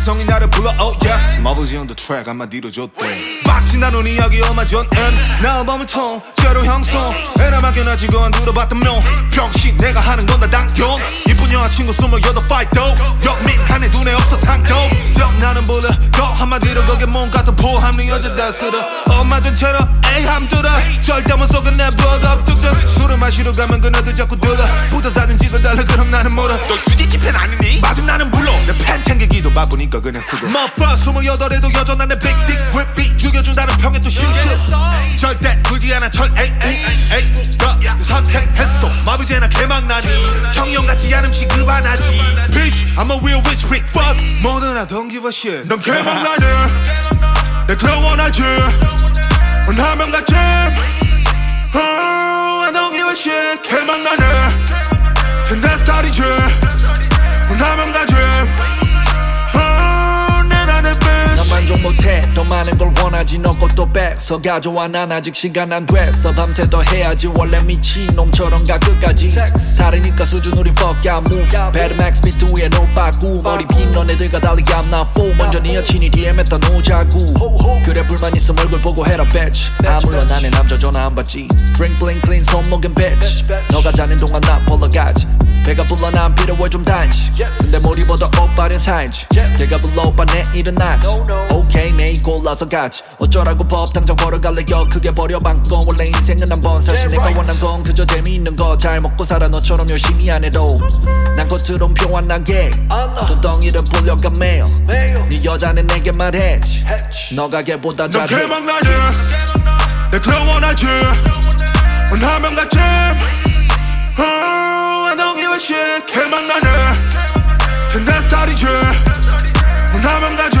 감성이 나를 불러 oh yes 마블지 on the track 한마디로 줬대 빡친 나눈 이야기 얼마 전엔 나 앨범을 통째로 형성 에라 막연하지 그안 들어봤던 명 병신 내가 하는 건 다 당연 이쁜 여자친구 28 파이터 역민한 애 눈에 없어 상도 나는 불러 더 한마디로 거기에 뭔가 더 포함된 여자다 쓰러 엄마 전처럼 에이 함들어 절대 못 속은 내 blood 득점 술을 마시러 가면 그녀들 자꾸 들어 붙어 사진 찍어달라 그럼 나는 뭐라 너 UDT 팬 아니니? 맞음 나는 불러 내 팬 챙기기도 바쁘니까 그냥 쓰고 Motherfucker 28에도 여전한 내 big dick grip beat 죽여준다는 평에 또 shit 절대 굴지 않아 철 에이 너 선택했어 마비제나 개망나니 형형 같지 않음 취급 안 하지 Bitch I'm a real rich freak fuck 뭐든 I don't give a shit 넌 개망나니 내 그런 원하지 원하면 같지 I don't give a shit 개망나니 내 스타일이지 원하면 가지 난 만족 못해 더 많은 걸 원하지 너 것도 뺏어 가져와 난 아직 시간 안 됐어 밤새 더 해야지 원래 미친놈처럼 가 끝까지 다르니까 수준 우린 fuck ya move 배드맥스 비트 위에 노빠꾸 머리 빈 너네들과 달리 I'm not fool 먼저 네 여친이 뒤에 맺다 놓자고 그래 불만 있음 얼굴 보고 해라 bitch 물론 나네 남자 전화 안 받지 Drink bling clean 손목은 bitch 너가 자는 동안 나 보러 가지 배가 불러 난 필요해 좀 단지 근데 머리보다 오빠는 살지 걔가 불러 오빠 내일은 나지 오케이 내일 골라서 가지 어쩌라고 법 당장 벌어갈래요 크게 버려 방건 원래 인생은 한 번 사실 내가 원한 건 그저 재미있는 거 잘 먹고 살아 너처럼 열심히 안 해도 난 겉으론 평안하게 돈덩이를 불려가 매일 네 여자는 내게 말했지 너가 걔보다 잘해 넌 개망나니 내 그런 원하지 원하면 같지 I don't give a shit 개망나니 내 스타일이지 원하면 가지